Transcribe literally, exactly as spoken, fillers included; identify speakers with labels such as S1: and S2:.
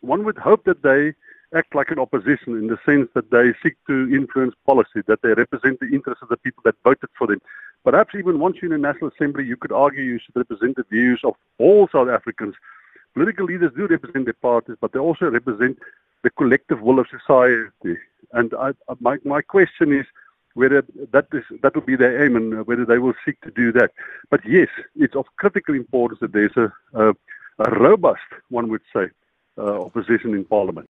S1: one would hope that they act like an opposition in the sense that they seek to influence policy, that they represent the interests of the people that voted for them. Perhaps even once you're in a National Assembly, you could argue you should represent the views of all South Africans. Political leaders do represent their parties, but they also represent the collective will of society. And I, my, my question is whether that is that will be their aim and whether they will seek to do that. But yes, it's of critical importance that there's a, a, a robust, one would say, uh, opposition in Parliament.